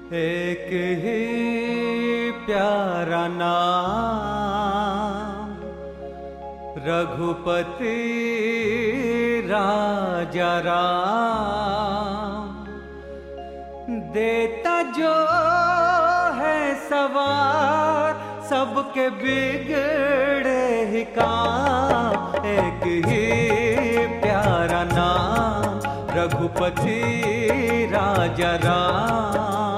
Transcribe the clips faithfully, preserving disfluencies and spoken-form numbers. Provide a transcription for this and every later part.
एक ही प्यारा नाम रघुपति राजा राम, देता जो है सवार सबके बिगड़े ही काम। एक ही प्यारा नाम रघुपति राजा राम।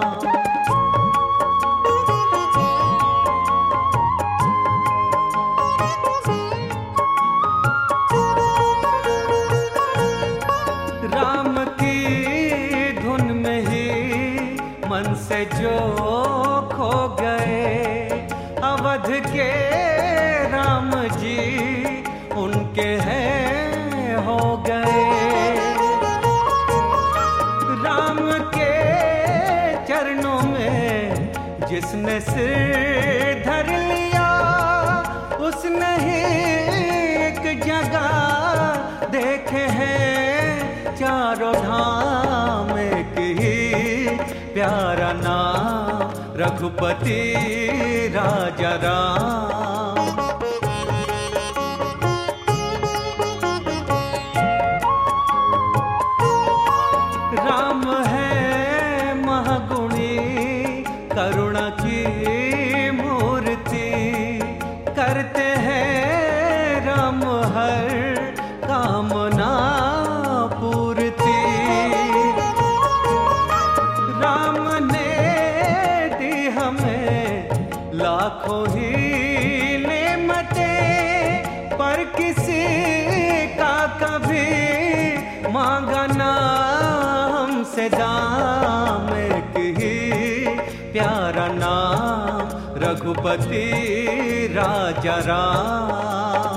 राम की धुन में ही मन से जो खो गए, अवध के राम जी उनके हैं हो गए। राम के चरणों में जिसने सिर धर लिया, उसने ही एक जगह देखे हैं चारों धाम। एक ही प्यारा नाम रघुपति राजा राम। राम है महागुणी करुणा की मूर्ति, करते हैं राम हर कामना पूर्ति। राम ने दी हमें लाखों ही नेमतें, पर किसी का कभी मांगा ना हमसे दाम। एक ही प्यारा नाम रघुपति राजा राम।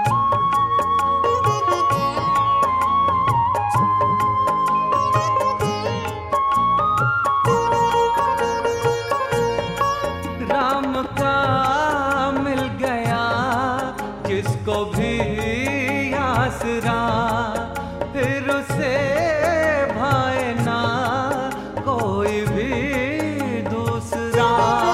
राम का मिल गया जिसको भी आसरा, फिर उसे भाए ना कोई भी दूसरा।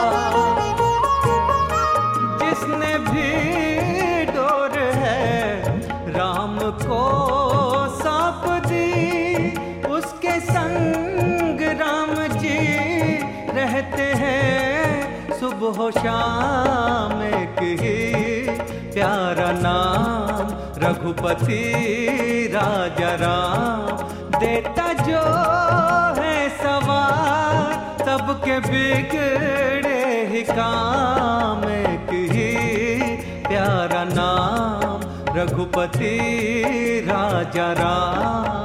जिसने भी डोर है राम को सौंप दी, उसके संग राम जी रहते हैं सुबह शाम। एक ही प्यारा नाम रघुपति राजा राम, देता जो है सवार सबके बिगड़े ही काम। एक ही प्यारा नाम रघुपति राजा राम।